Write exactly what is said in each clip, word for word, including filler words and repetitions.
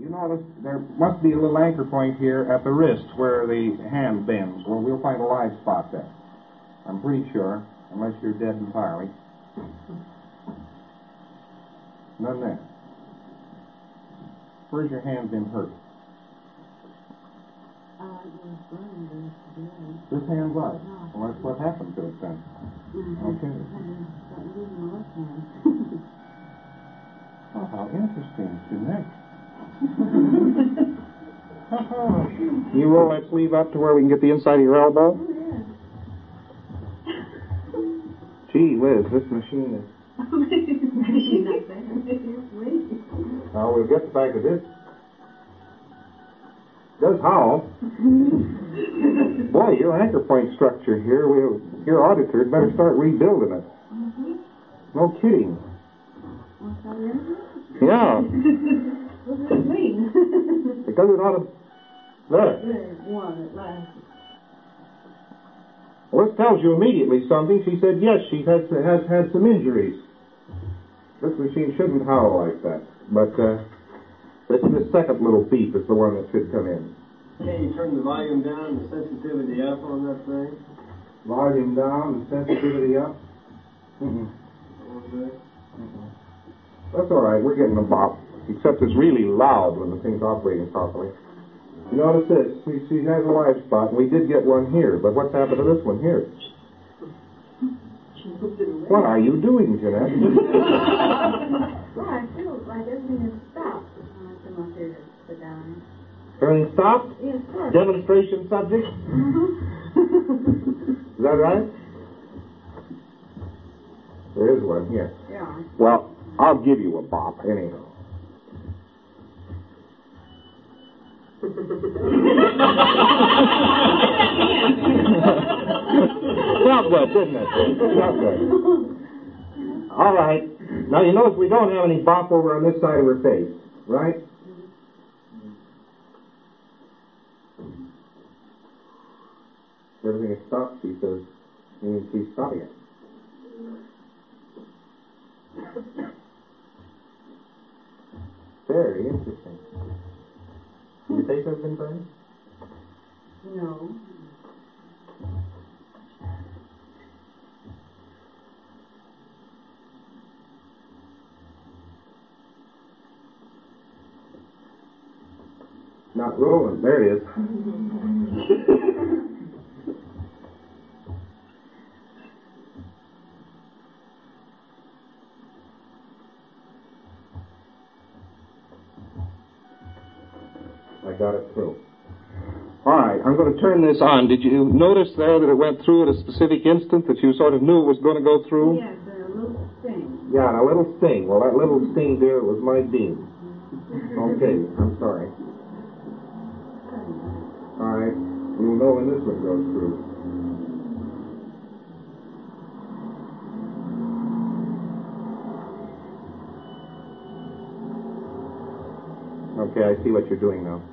You notice there must be a little anchor point here at the wrist where the hand bends. Well, we'll find a live spot there. I'm pretty sure, unless you're dead entirely. None there. Where's your hand been hurt? Uh, it was burned. This hand's live. Well, that's what happened to it then. Mm-hmm. Okay. Oh, how interesting, Jeanette. You roll that sleeve up to where we can get the inside of your elbow? Oh, yeah. Gee whiz, this machine is... She's not there. Now, we'll get the back of this. Does howl. Boy, your anchor point structure here, we'll, your auditor better start rebuilding it. Mm-hmm. No kidding. What's that in? Yeah. What does it mean? Because it ought to... There. There's one at last. Well, this tells you immediately something. She said, yes, she has, has had some injuries. This machine shouldn't howl like that. But, uh, this, this second little beep is the one that should come in. Can you turn the volume down and the sensitivity up on that thing? Volume down, the sensitivity up. Mm-mm. Okay. Mm-mm. That's all right. We're getting a bop. Except it's really loud when the thing's operating properly. You notice this. She, she has a live spot, and we did get one here. But what's happened to this one here? What are you doing, Jeanette? Well, I feel like everything is stopped when I come up here to sit down. Everything stopped? Yes, sir. Demonstration subject? Mm-hmm. Is that right? There is one here. Yeah. Well, I'll give you a bop, anyhow. Felt good, didn't it? Felt good. All right. Now, you notice we don't have any bop over on this side of her face, right? Everything is stopped, she says. Means she's stopping it. Very interesting. Did your face ever been burned? No. Not rolling. There it is. I got it through. All right, I'm going to turn this on. Did you notice there that it went through at a specific instant, that you sort of knew it was going to go through? Yes, a little sting. Yeah, a little sting. Well, that little sting there was my beam. Okay, I'm sorry. All right, we'll know when this one goes through. Okay, I see what you're doing now.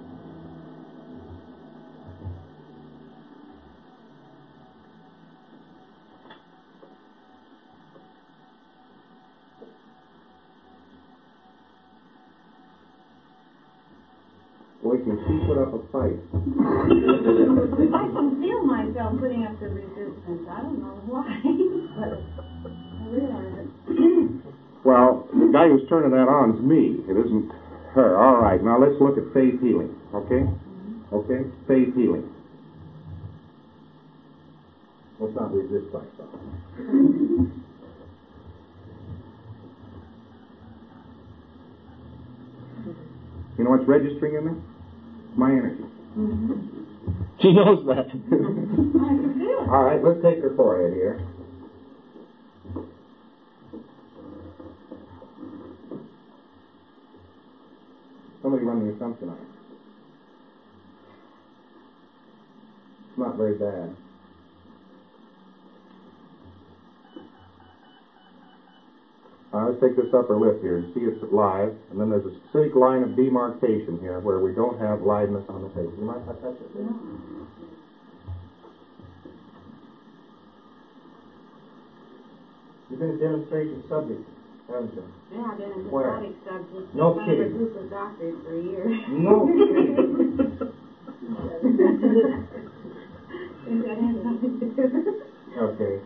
Boy, can she put up a fight. I can feel myself putting up the resistance. I don't know why, but I realize it. Well, the guy who's turning that on is me. It isn't her. All right, now let's look at phase healing, okay? Mm-hmm. Okay? Phase healing. Let's not resist myself. You know what's registering in me? My energy. Mm-hmm. She knows that. I can feel it. All right, let's take her forehead here. Somebody run the assumption on it. It's not very bad. All right, let's take this upper lip here and see it's live. And then there's a specific line of demarcation here where we don't have liveness on the face. You mind if I touch it? Yeah. You've been a demonstration subject. Haven't you? Yeah, I've been in the Where? static subject. No in front kidding. of a group of doctors for a year. No kidding. Think that has something to do. Okay.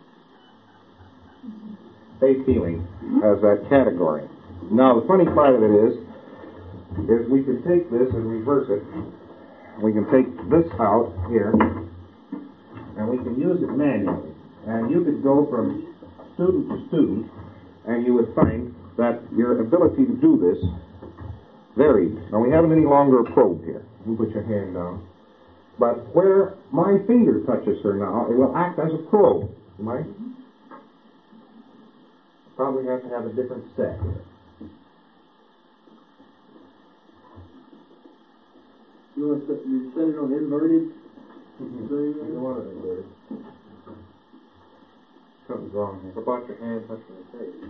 Faith healing as that category. Now, the funny part of it is, is we can take this and reverse it. We can take this out here, and we can use it manually. And you could go from student to student, and you would find that your ability to do this varied. Now, we haven't any longer a probe here. You put your hand down. But where my finger touches her now, it will act as a probe. Right? Probably have to have a different set here. You want to set, you set it on inverted? Mm-hmm. You don't want it inverted. Something's wrong here. What about your hand touching the face?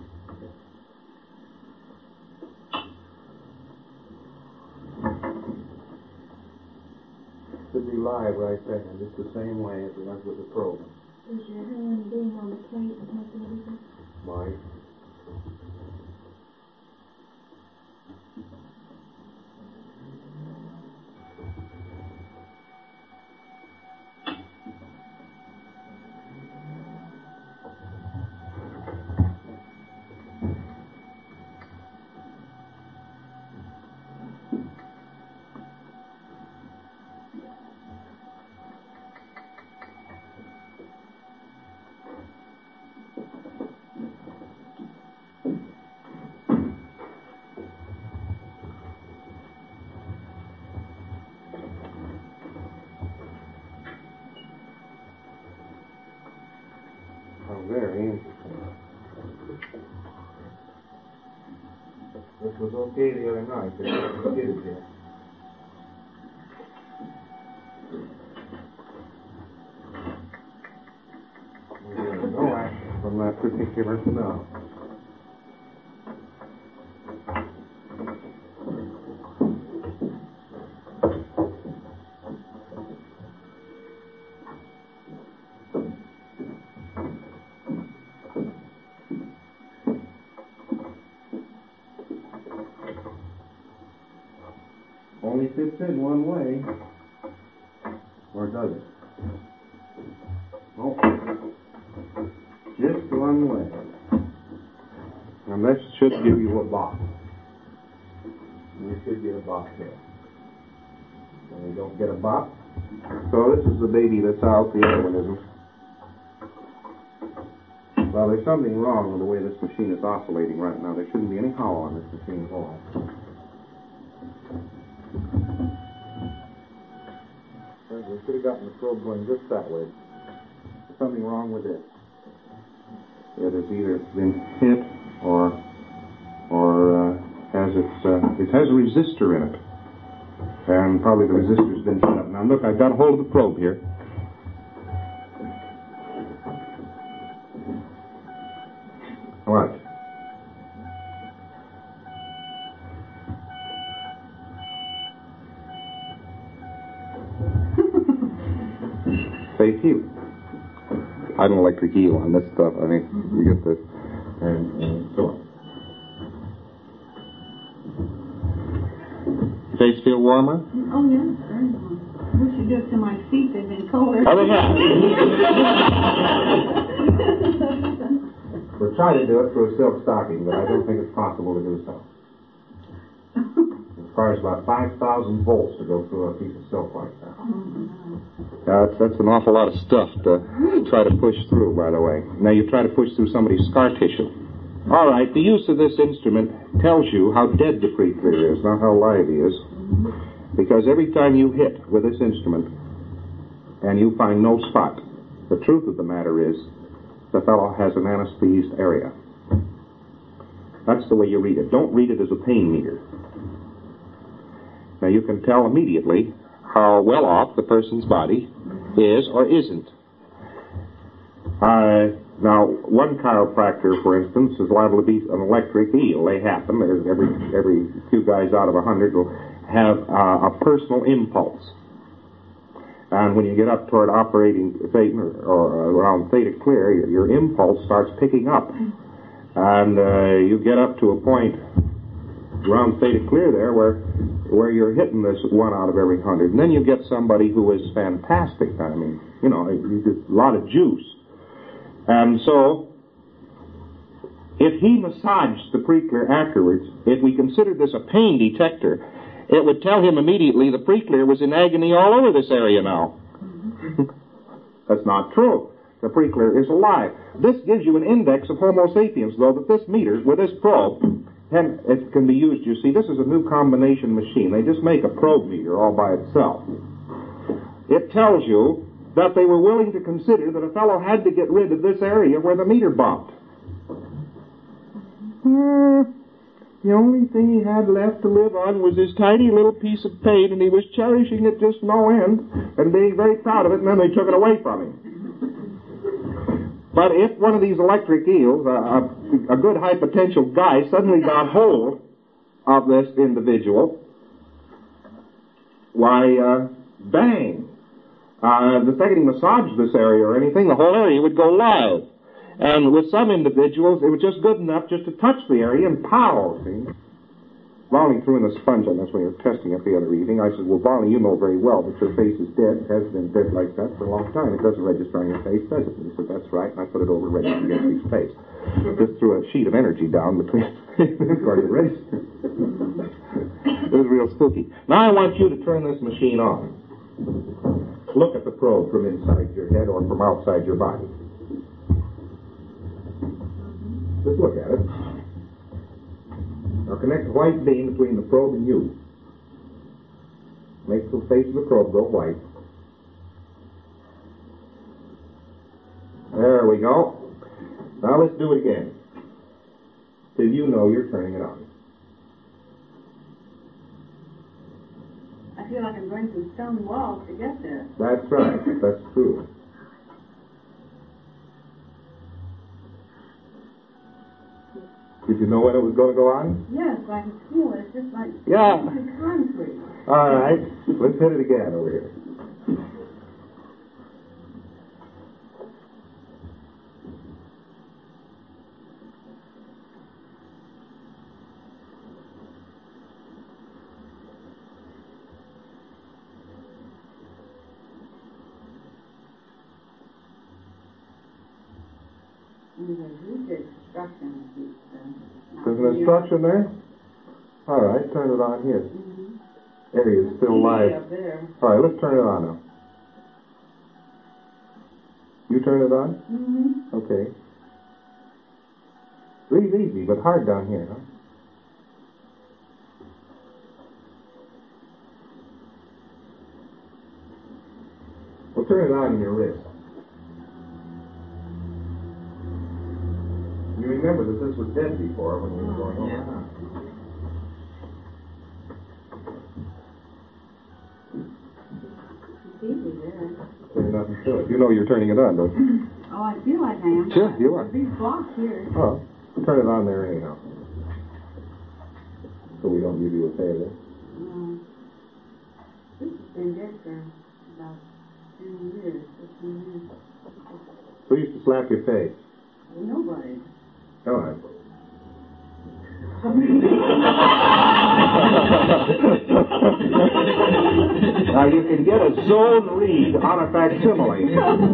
Should be live right there, just the same way as it was with the probe. Is your hand being on the plate and make anything? Right. Very interesting. This was okay the other night, but it did here. There's no action from that particular no. Only fits in one way. Or does it? Nope. Just one way. And this should give you a box. You should get a box here. And you don't get a box. So this is the baby that's out, the other one isn't. Well, there's something wrong with the way this machine is oscillating right now. There shouldn't be any hollow on this machine at all. We should have gotten the probe going just that way. There's something wrong with it. It has either been hit or or uh, has its uh, it has a resistor in it, and probably the resistor's been shut up. Now look, I've got a hold of the probe here. What? Faith healing. I don't electric eel on this stuff. I mean, you get the and, and so on. Face feel warmer? Oh, yeah, very warm. I wish you'd do it to my feet. They've been colder. Oh, they have. We're trying to do it through a silk stocking, but I don't think it's possible to do so. It requires about five thousand volts to go through a piece of silk like that. Uh, that's, that's an awful lot of stuff to try to push through, by the way. Now, you try to push through somebody's scar tissue. All right, the use of this instrument tells you how dead the creature is, not how live he is. Because every time you hit with this instrument and you find no spot, the truth of the matter is the fellow has an anesthetized area. That's the way you read it. Don't read it as a pain meter. Now, you can tell immediately how well off the person's body is or isn't. Uh, now, one chiropractor, for instance, is liable to be an electric eel. They happen. There's every every few guys out of a hundred will have uh, a personal impulse. And when you get up toward operating Theta or, or around theta clear, your, your impulse starts picking up. And uh, you get up to a point around Theta Clear there where where you're hitting this one out of every hundred. And then you get somebody who is fantastic. I mean, you know, you get a lot of juice. And so, if he massaged the pre-clear afterwards, if we considered this a pain detector, it would tell him immediately the pre-clear was in agony all over this area now. That's not true. The pre-clear is alive. This gives you an index of Homo sapiens, though, that this meter, with this probe, and it can be used, you see. This is a new combination machine. They just make a probe meter all by itself. It tells you that they were willing to consider that a fellow had to get rid of this area where the meter bumped. Hmm. The only thing he had left to live on was this tiny little piece of pain, and he was cherishing it just no end, and being very proud of it, and then they took it away from him. But if one of these electric eels, a, a, a good high potential guy, suddenly got hold of this individual, why, uh, bang. Uh, the second he massaged this area or anything, the whole area would go live. And with some individuals, it was just good enough just to touch the area and pow, see? Barney threw in the sponge on this when you were testing it the other evening. I said, well, Barney, you know very well that your face is dead. It has been dead like that for a long time. It doesn't register on your face, does it? And he said, that's right. And I put it over ready against his face. Just threw a sheet of energy down between the cardiac register. It was real spooky. Now I want you to turn this machine on. Look at the probe from inside your head or from outside your body. Just look at it. Now connect the white beam between the probe and you. Make the face of the probe go white. There we go. Now let's do it again. Till you know you're turning it on. I feel like I'm going through stone walls to get there. That's right. That's true. Did you know when it was going to go on? Yes, I can feel it. It's just like Yeah. it's concrete. All right. Let's hit it again over here. There's a huge instruction sheet. uh, There's an instruction there? All right, turn it on here. Mm-hmm. Area is still live. Up there. All right, let's turn it on now. You turn it on? Mm-hmm. Okay. Breathe easy, but hard down here, huh? Well, turn it on in your wrist. You remember that this was dead before when we were going over. Yeah. It's easy there. There's nothing to it. You know you're turning it on, don't you? Oh, I feel like I am. Sure, you are. There's these blocks here. Oh, turn it on there anyhow. So we don't give you a favor. Um, this has been dead for about ten years, fifteen years. Who used to slap your face? Nobody. All right. Now you can get a zone read on a facsimile.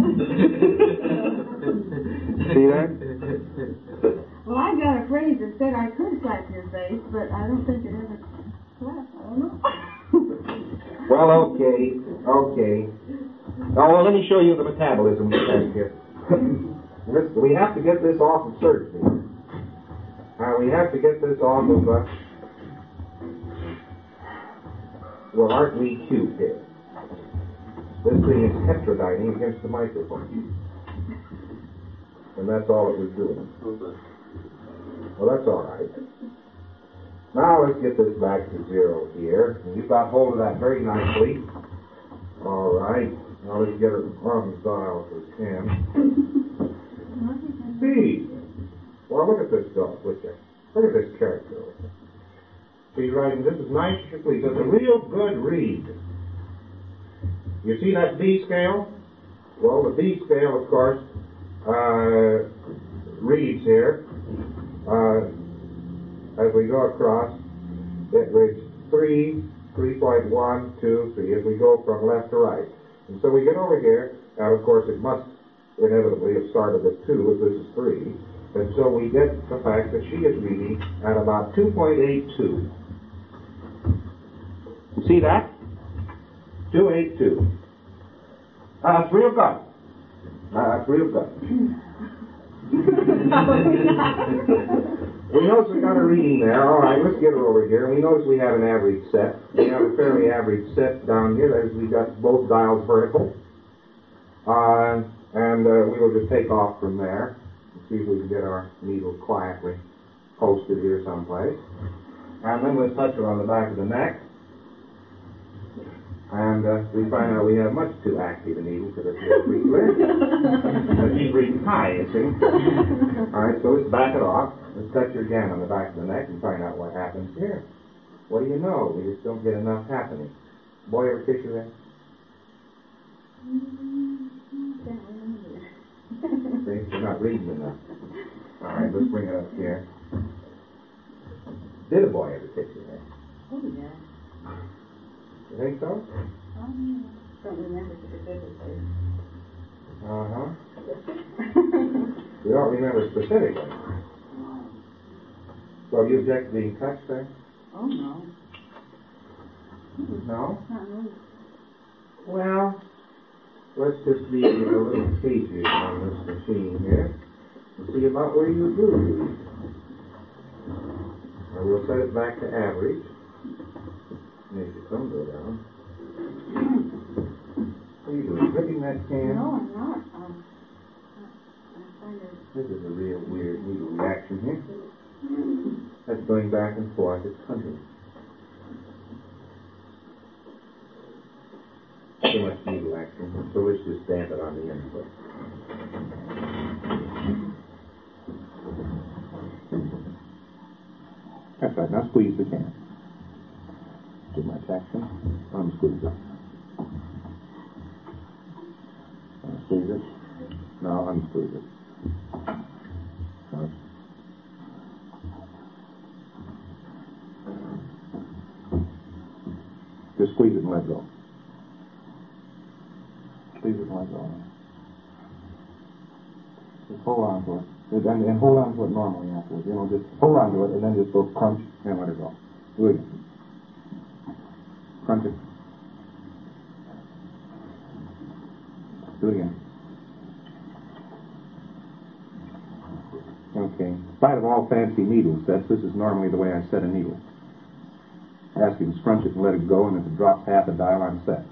See that? Well, I got a phrase that said I could slap your face, but I don't think it ever slapped. I don't know. Well, okay, okay. Now, well, let me show you the metabolism test here. Listen, we have to get this off of surgery. Now, we have to get this off of, uh, well, aren't we cute here? This thing is heterodyning against the microphone. And that's all it was doing. Well, that's all right. Now, let's get this back to zero here. And you got hold of that very nicely. All right. Now, let's get it on the dial if we can. See. Well, look at this dog, would you? Look at this character. She's writing, this is nice, please. It's a real good read. You see that B scale? Well, the B scale, of course, uh, reads here. uh, as we go across, it reads three, three point one, two, three, as we go from left to right. And so we get over here, and of course it must inevitably have started at two, if this is three. And so we get the fact that she is reading at about two point eight two. See that? two eight two. Uh, that's real good. Uh, that's real good. We notice we got a reading there. All right, let's get her over here. We notice we have an average set. We have a fairly average set down here. That is, we got both dials vertical. Uh, and uh, we will just take off from there and see if we can get our needle quietly posted here someplace. And then we'll touch her on the back of the neck. And uh, we find out we have much too active a needle for this little creature. But she's reading high, you see. All right, so let's back it off. Let's touch her again on the back of the neck and find out what happens here. What do you know? We just don't get enough happening. Boy, ever kiss you there? See, you're not reading enough. All right, let's bring it up here. Did a boy ever kiss you there? Oh, yeah. You think so? Um, don't remember specifically. Uh-huh. You don't remember specifically. So you object to being touched there? Oh, no. No? Not me. Well, let's just be a little cagey on this machine here and see about where you do read. Now we'll set it back to average. Make the thumb go down. What are you doing? Gripping that can? No, I'm not. Um, I'm trying to... This is a real weird needle reaction here. That's going back and forth. It's hunting. Too much needle action. So let's just stamp it on the input. That's right. Now squeeze the can. Too much action. Unsqueeze it. Unsqueeze it. Now unsqueeze it. Now, just squeeze it and let go. Squeeze it and let go. Just hold on to it. And, and hold on to it normally afterwards. You know, just hold on to it and then just go crunch and let it go. Do it again. Crunch it. Do it again. Okay. In spite of all fancy needle sets, this is normally the way I set a needle. I ask you to scrunch it and let it go, and if it drops half a dial, I'm set.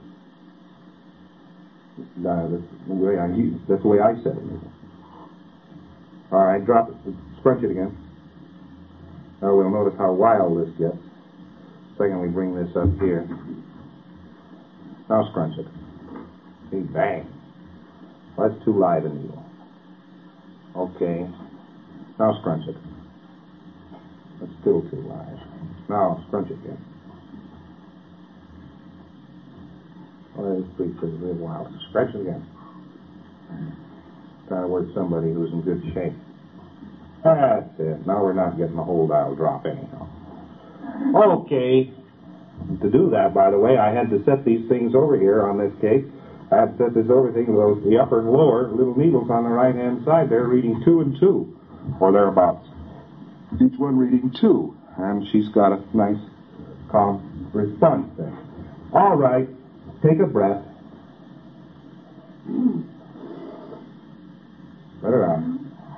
Dial, that's the way I use. That's the way I set it. All right, drop it. Scrunch it again. Now we'll notice how wild this gets. Second, we bring this up here. Now scrunch it. See, bang. Well, that's too live a needle. Okay. Now scrunch it. That's still too live. Now scrunch it again. Well, that is pretty, pretty real wild. Scratch it again. Trying to work somebody who's in good shape. That's it. Now we're not getting the whole dial drop anyhow. Okay. To do that, by the way, I had to set these things over here on this case. I had to set this over thing, those, the upper and lower little needles on the right-hand side. They're reading two and two, or thereabouts. Each one reading two. And she's got a nice, calm response there. All right. Take a breath. Let it out.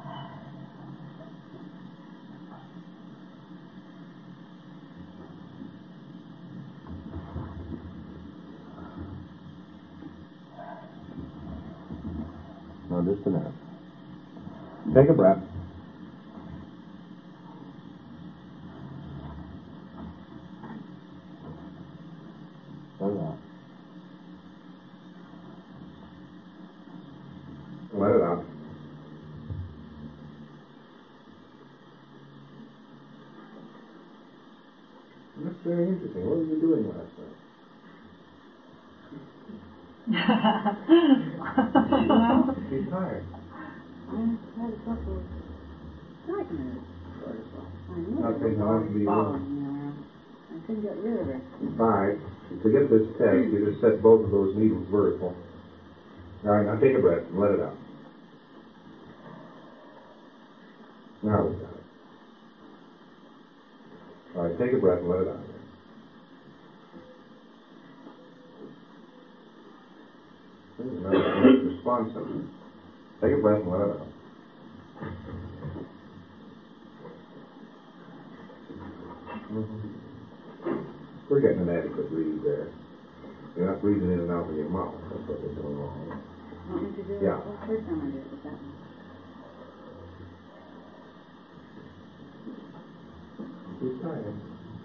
No, just a minute. Take a breath. Let it out. Let it out. That's very interesting. What were you doing last night? Well, She's tired. I had a couple of nightmares. I knew I'll it take was how much do you following want? me around. I couldn't get rid of it. All right. To get this test, you just set both of those needles vertical. All right, now take a breath and let it out. Now we got it. All right, take a breath and let it out. Now it's responsive. Take a breath and let it out. Mm-hmm. We're getting an adequate read there. You're not breathing in and out of your mouth. That's what we're doing wrong. Want me to do it? Yeah. Well, first time I did it with that one. Keep trying.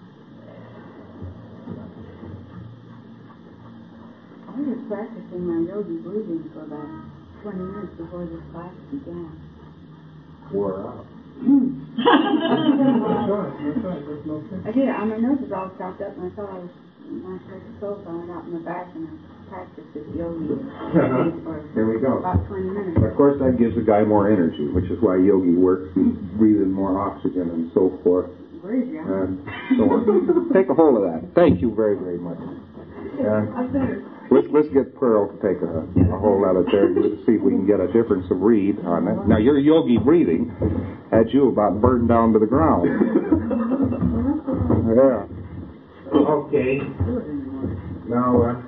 I was practicing my yogi breathing for about twenty minutes before this class began. Wore out. That's right, that's right, that's no sense. I did. I my nose was all stopped up, and I thought I was my soul going out in the back, and I practiced this yogi for Here we go. about twenty minutes. Of course, that gives the guy more energy, which is why yogi works. He's breathing more oxygen and so forth, Where's you? and so on. Take a hold of that. Thank you very, very much. Uh, let's let's get Pearl to take a, a hold of it there and see if we can get a difference of read on it. Now, your yogi breathing had you about burned down to the ground. Yeah. Okay. Now, uh,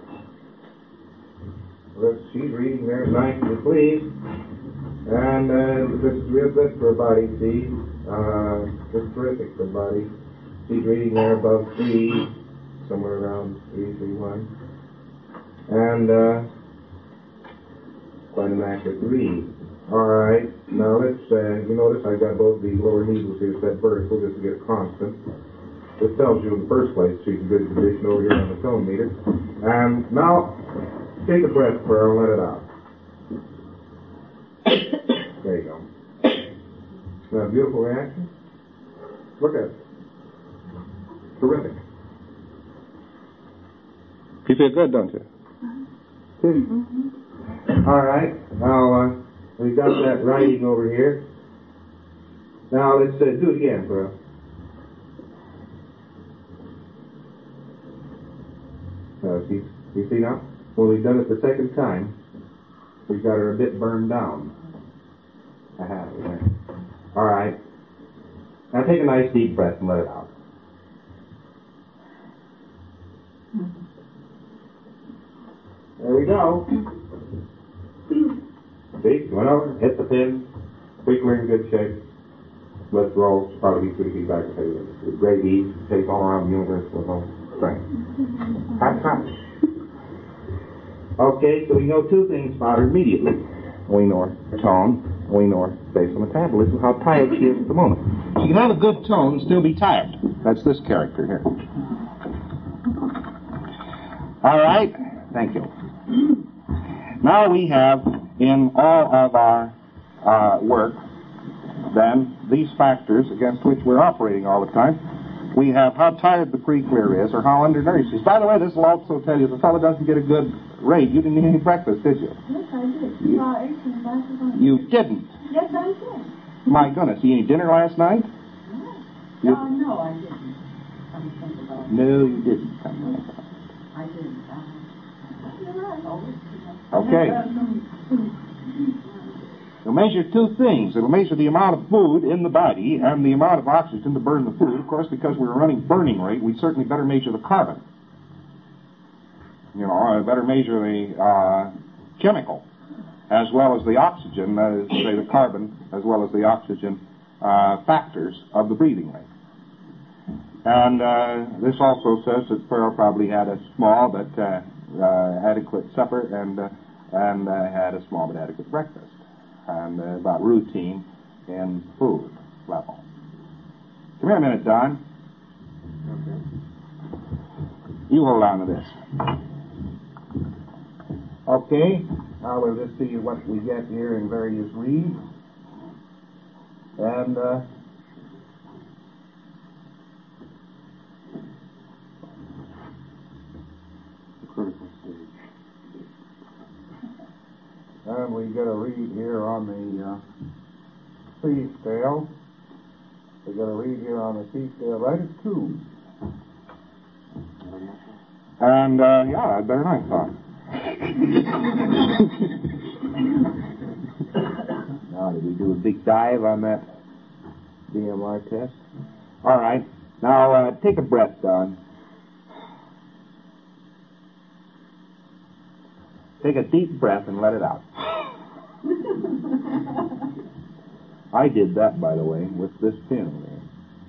let's, she's reading there nicely, please. And uh, this is real good for a body, see? Uh, this is terrific for a body. She's reading there above three, somewhere around three, three, one. And uh, quite an accurate read. All right. Now let's, uh, you notice I got both the lower needles here set vertical just to get a constant. This tells you in the first place she's in good condition over here on the tone meter. And now, take a breath, Pearl, and let it out. There you go. Isn't that a beautiful reaction? Look at it. Terrific. You feel good, don't you? Mm-hmm. All right. Now, uh, we got that writing over here. Now, let's uh, do it again, Pearl. Uh, see, you see now? When we've done it the second time, we've got her a bit burned down. I have it there. All right. Now take a nice deep breath and let it out. There we go. See, went over, hit the pin. We're in good shape. Let's roll. Probably be three feet back. With great ease. Take all around the universe with no strength. Hot touch. Okay, so we know two things about her immediately. We know her tone. We know her basal metabolism, how tired she is at the moment. She can have a good tone and still be tired. That's this character here. All right. Thank you. Now we have in all of our uh, work, then, these factors against which we're operating all the time. We have how tired the pre-clear is or how undernourished she is. By the way, this will also tell you if a fellow doesn't get a good rate, you didn't eat any breakfast, did you? Yes, I did. You, uh, eighteen glasses on you didn't. Yes, I did. My goodness, you ate any dinner last night? No. Uh, no, I didn't. I was thinking about it. No, you didn't. I didn't. Uh, Okay. It'll measure two things. It'll measure the amount of food in the body and the amount of oxygen to burn the food. Of course, because we're running burning rate, we certainly better measure the carbon. You know, I better measure the uh, chemical as well as the oxygen, uh, say the carbon, as well as the oxygen uh, factors of the breathing rate. And uh, this also says that Pearl probably had a small but uh, uh, adequate supper and uh, and uh, had a small but adequate breakfast. And uh, about routine in food level. Come here a minute, Don. Okay. You hold on to this. Okay. Now we'll just see what we get here in various reads. And uh, the critical stage. And we get a read here on the uh, speed scale. We got to read here on the sheet, uh, right at two. And, uh, yeah, I'd better than I thought. Now, did we do a big dive on that D M R test? All right. Now, uh, take a breath, Don. Take a deep breath and let it out. I did that, by the way, with this pin there.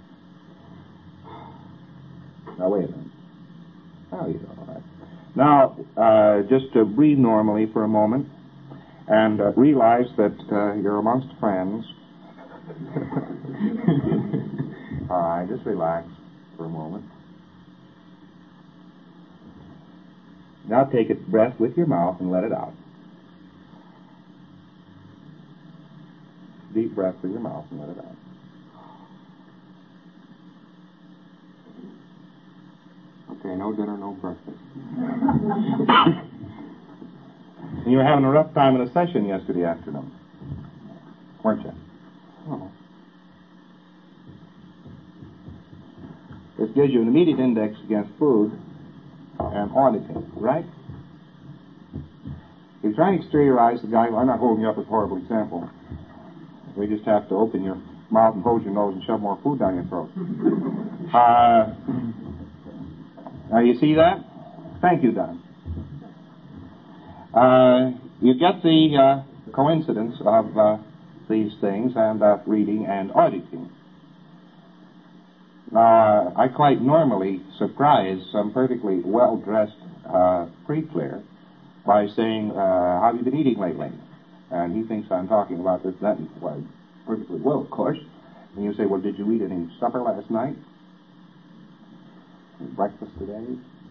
Now, wait a minute. Oh, you're all right. Now, uh, just to breathe normally for a moment and uh, realize that uh, you're amongst friends. All right, just relax for a moment. Now take a breath with your mouth and let it out. Deep breath with your mouth and let it out. Okay, no dinner, no breakfast. And you were having a rough time in a session yesterday afternoon, weren't you? Oh. This gives you an immediate index against food and auditing, right? You're trying to exteriorize the guy. I'm not holding you up as a horrible example. We just have to open your mouth and close your nose and shove more food down your throat. Uh, now, you see that? Thank you, Don. Uh, you get the uh, coincidence of uh, these things and uh, reading and auditing. Now, uh, I quite normally surprise some perfectly well-dressed uh, pre-clear by saying, uh, how have you been eating lately? And he thinks I'm talking about this, that, and well, perfectly well, of course. And you say, well, did you eat any supper last night? Any breakfast today?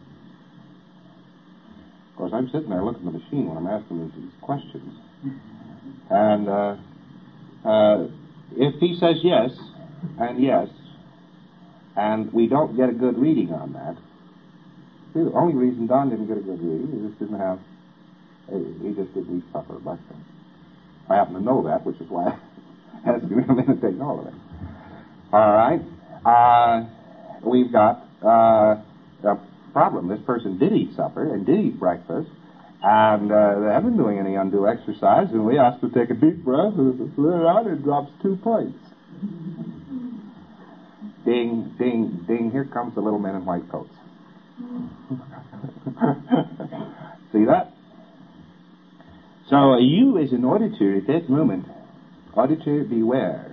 Of course, I'm sitting there looking at the machine when I'm asking these questions. And uh, uh, if he says yes, and yes, and we don't get a good reading on that, see, the only reason Don didn't get a good reading, he just didn't have, he just didn't eat supper, bless him. I happen to know that, which is why I asked him to take all of it. All right. Uh, we've got uh, a problem. This person did eat supper and did eat breakfast, and uh, they haven't been doing any undue exercise, and we asked to take a deep breath, and if let it out, it drops two points. Ding, ding, ding, here comes the little men in white coats. See that? So uh, you as an auditor at that moment, auditor beware.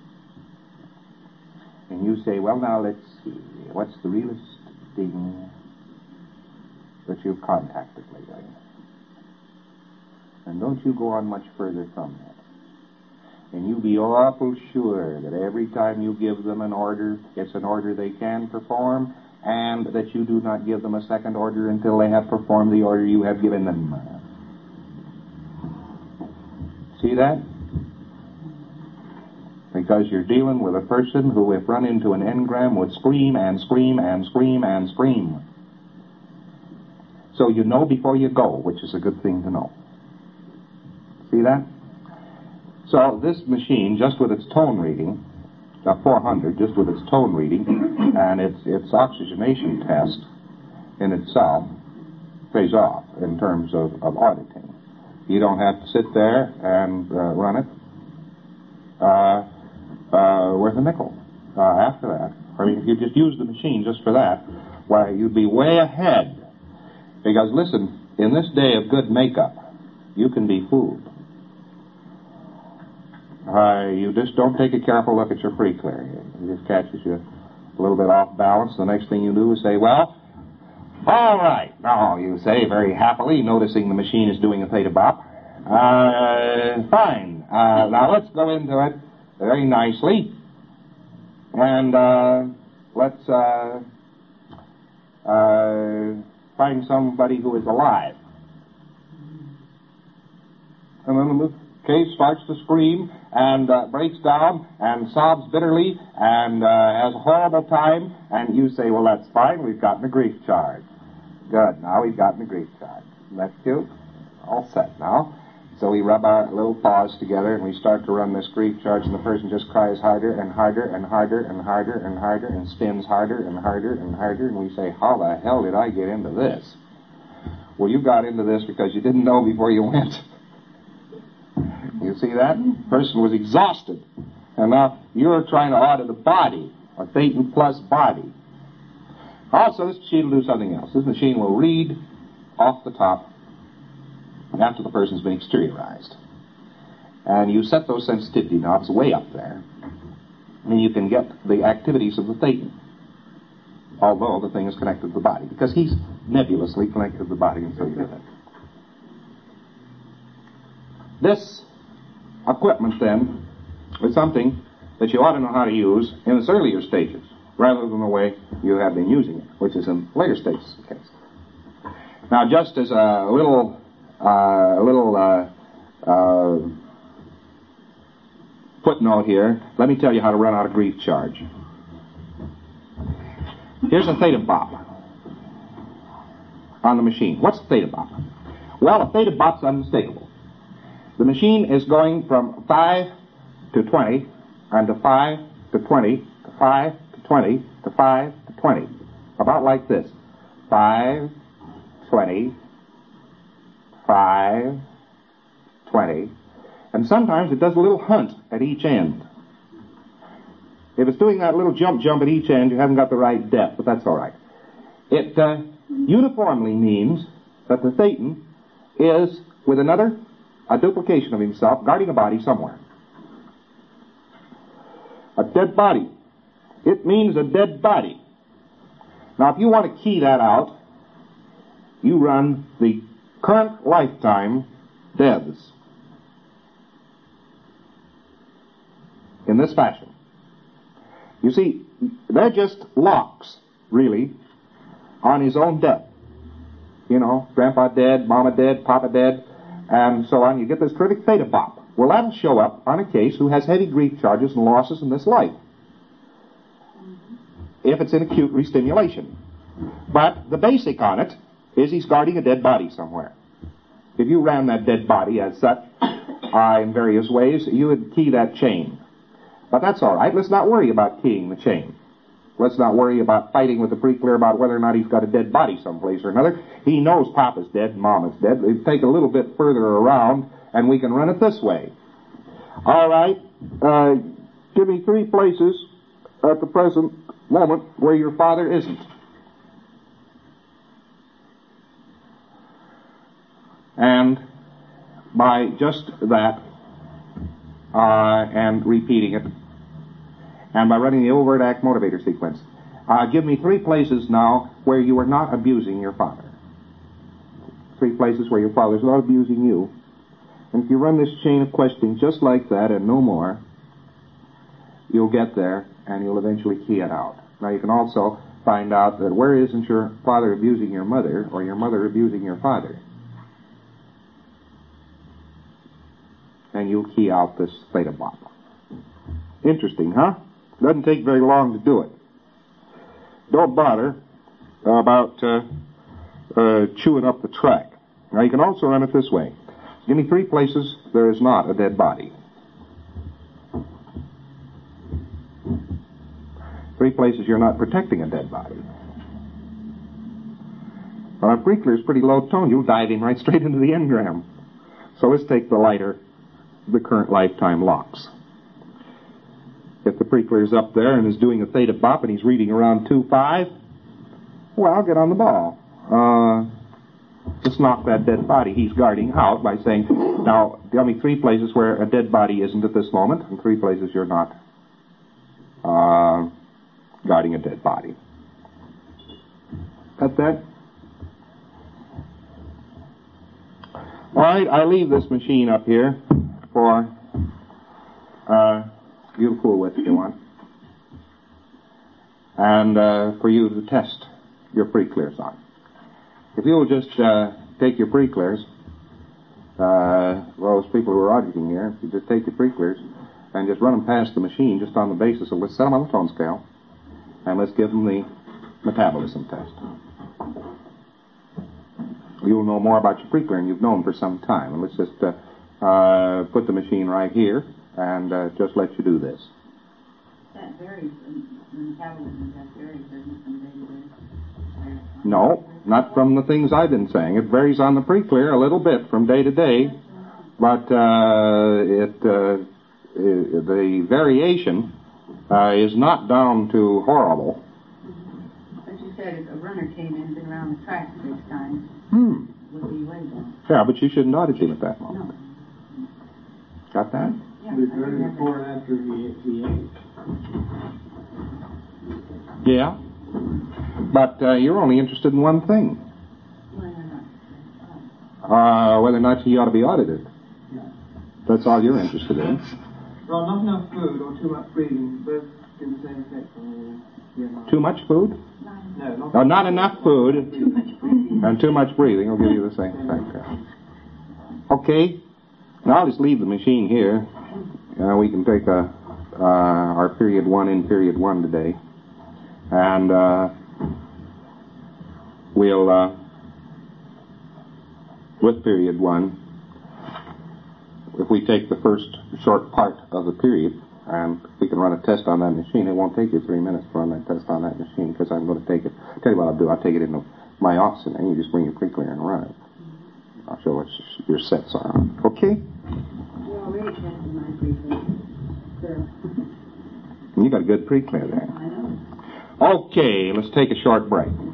And you say, well, now let's see, what's the realest thing that you've contacted lately? And don't you go on much further from that. And you be awful sure that every time you give them an order, it's an order they can perform, and that you do not give them a second order until they have performed the order you have given them. See that? Because you're dealing with a person who, if run into an engram, would scream and scream and scream and scream. So you know before you go, which is a good thing to know. See that? So this machine, just with its tone reading, uh, four hundred, just with its tone reading, and its, its oxygenation test in itself, pays off in terms of, of auditing. You don't have to sit there and uh, run it uh, uh, worth a nickel uh, after that. I mean, if you just use the machine just for that, why, you'd be way ahead. Because, listen, in this day of good makeup, you can be fooled. Uh, you just don't take a careful look at your pre-clear. It just catches you a little bit off balance. The next thing you do is say, well, all right. Now, you say very happily, noticing the machine is doing a theta bop. Uh, fine. Uh, now, let's go into it very nicely. And uh, let's uh, uh, find somebody who is alive. And then the case starts to scream and uh, breaks down and sobs bitterly and uh, has a horrible time, and you say, well, that's fine, we've gotten a grief charge. Good, now we've gotten a grief charge. That's cute. All set now. So we rub our little paws together and we start to run this grief charge, and the person just cries harder and harder and harder and harder and harder and spins harder and harder and harder, and we say, how the hell did I get into this? Well, you got into this because you didn't know before you went. You see that? The person was exhausted. And now you're trying to audit a body, a Thetan plus body. Also, this machine will do something else. This machine will read off the top after the person's been exteriorized. And you set those sensitivity knobs way up there, and you can get the activities of the Thetan, although the thing is connected to the body, because he's nebulously connected to the body, and so you get it. This equipment, then, is something that you ought to know how to use in its earlier stages, rather than the way you have been using it, which is in later stages of the case. Now, just as a little, uh, a little uh, uh, footnote here, let me tell you how to run out a grief charge. Here's a theta bop on the machine. What's a theta bop? Well, a theta bop's unmistakable. The machine is going from five to twenty, and to five to twenty, to five to twenty, to five to twenty. About like this. five, twenty, five, twenty. And sometimes it does a little hunt at each end. If it's doing that little jump jump at each end, you haven't got the right depth, but that's all right. It uh, uniformly means that the Thetan is with another, a duplication of himself, guarding a body somewhere. A dead body. It means a dead body. Now, if you want to key that out, you run the current lifetime deaths in this fashion. You see, they're just locks, really, on his own death. You know, Grandpa dead, Mama dead, Papa dead, and so on. You get this terrific theta bop. Well, that'll show up on a case who has heavy grief charges and losses in this life, if it's in acute restimulation. But the basic on it is he's guarding a dead body somewhere. If you ran that dead body as such, uh, in various ways, you would key that chain. But that's all right. Let's not worry about keying the chain. Let's not worry about fighting with the pre-clear about whether or not he's got a dead body someplace or another. He knows Papa's dead and Mama's dead. We'll take a little bit further around, and we can run it this way. All right. Uh, give me three places at the present moment where your father isn't. And by just that, uh, and repeating it, and by running the overt act motivator sequence, uh, give me three places now where you are not abusing your father. Three places where your father's not abusing you. And if you run this chain of questioning just like that and no more, you'll get there and you'll eventually key it out. Now you can also find out that where isn't your father abusing your mother or your mother abusing your father. And you'll key out this theta bop. Interesting, huh? Doesn't take very long to do it. Don't bother about uh, uh, chewing up the track. Now you can also run it this way. Give me three places there is not a dead body. Three places you're not protecting a dead body. Well, our pre-clear is pretty low tone. You'll dive in right straight into the engram. So let's take the lighter, the current lifetime locks. If the pre-clear is up there and is doing a theta bop and he's reading around two five, well, get on the ball. Uh, just knock that dead body he's guarding out by saying, now, tell me three places where a dead body isn't at this moment, and three places you're not uh, guarding a dead body. Got that? All right, I leave this machine up here for uh, you to fool with if you want, and uh, for you to test your pre-clears on. If you'll just uh, take your pre-clears, uh, those people who are auditing here, if you just take your pre-clears and just run them past the machine just on the basis of, let's set them on the tone scale, and let's give them the metabolism test. You'll know more about your pre-clear, and you've known for some time. And let's just uh, uh, put the machine right here and uh, just let you do this. That varies, the metabolism, that varies, doesn't it, from day to day? No, not from the things I've been saying. It varies on the pre-clear a little bit from day to day, but uh, it uh, I- the variation uh, is not down to horrible. But you said if a runner came in and been around the track six times, Hmm. would be way down. Yeah, but you shouldn't audit him at that moment. No. Got that? Yeah, I Before remember. before and after he, he ate. Yeah. But uh, you're only interested in one thing. Why not? Uh, whether or not he ought to be audited. That's all you're interested in. Well, not enough food or too much breathing both do the same effect on the B M I. Too much food? No, not, No, not enough food Too much breathing. and too much breathing will give you the same effect. Okay. Now I'll just leave the machine here. Uh, we can take a, uh, our period one in period one today. And uh, we'll, uh, with period one, if we take the first short part of the period, and we can run a test on that machine, it won't take you three minutes to run that test on that machine, because I'm going to take it, tell you what I'll do, I'll take it into my office, and then you just bring your pre-clear and run it. I'll show what your sets are. Okay? You already tested my breathing. Sure. You got a good pre-clear there. I know. Okay, let's take a short break.